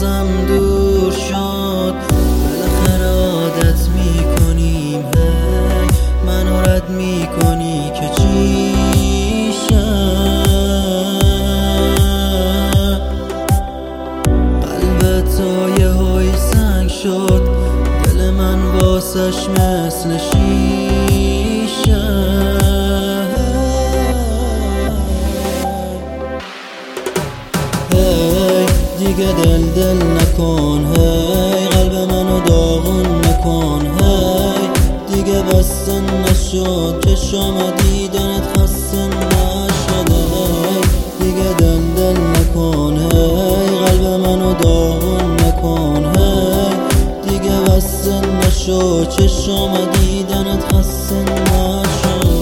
ازم دور شد. بالاخره عادت میکنیم، هی منو رد میکنی که چی شد. قلبت یهویی سنگ شد، دل من واسش مثل شیشه. دیگه دل نکن، هی قلب منو داغون نکن، هی دیگه بسته نشد چشام دیدنت خسته نشده. دیگه دل نکن، هی قلب منو داغون نکن، هی دیگه بسته نشد چشام دیدنت خسته نشد.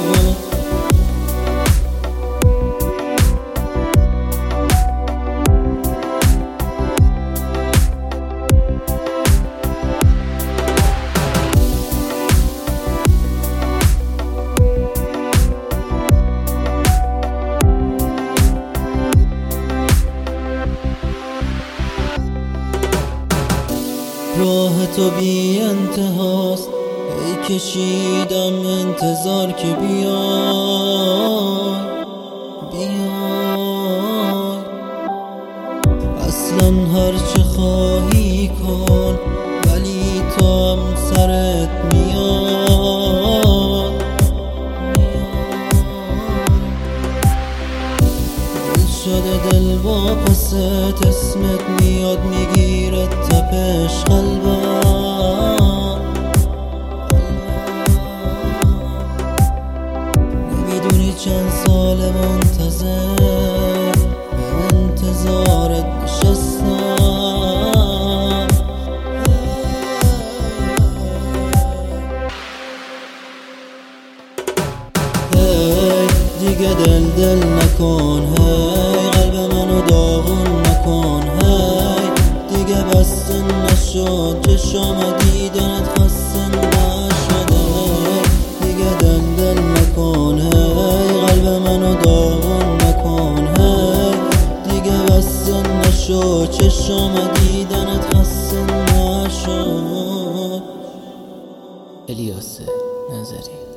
راه تو بی انتهاست، ای کشیدم انتظار که بیای بیای. اصلا هر چه خواهی کن ولی تو هم سرت میاد. دل شده دل واپست، اسمت میاد میگیره تپش قلبم. نمیدونی چند سال منتظر به انتظارت نشستم. هی دیگه دل نکن، هی قلب منو داغون نکن، هی دیگه بسته نشد چشام دیدنت خسته نشده. دیگه دل نکن، هی قلب منو داغون نکن، هی دیگه بسته نشد چشام دیدنت خسته نشد. الیاس نظری.